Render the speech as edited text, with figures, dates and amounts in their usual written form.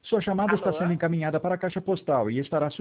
Sua chamada está Alô? sendo encaminhada para a caixa postal e estará